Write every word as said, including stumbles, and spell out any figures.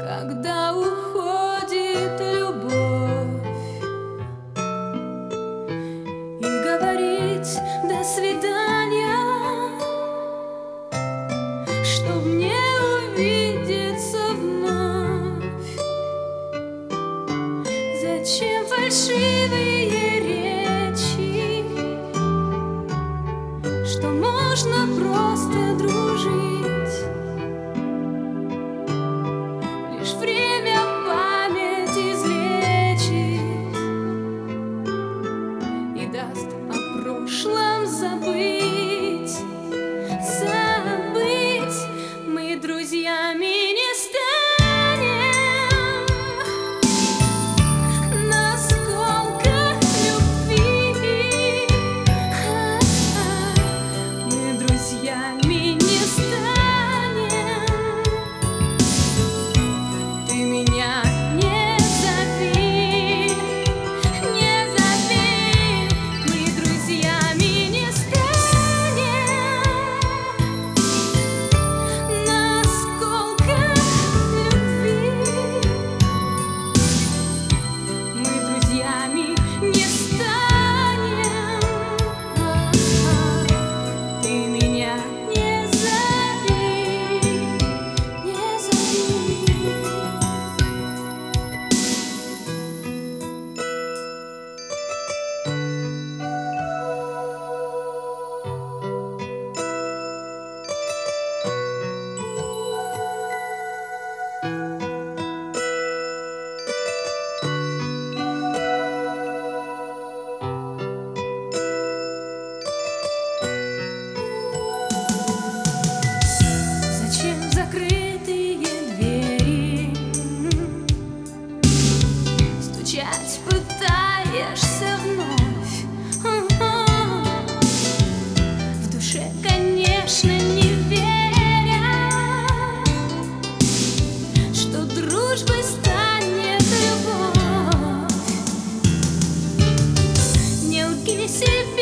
когда уходит любовь, и говорить до свидания, чтоб не увидеться вновь. Зачем фальшивые речи, что можно просто дружить? Лишь время память излечит и даст о прошлом забыть. Забыть мы друзьями не станем. Насколько любви мы друзьями не станем. Ты меня не зови, не зови, мы друзьями не станем. Насколько любви мы друзьями не станем. Ты меня не зови, не зови. Зачем закрытые двери? Стучать пытаешься вновь. В душе, конечно, не веря, что дружбой станет любовь. Не лги себе.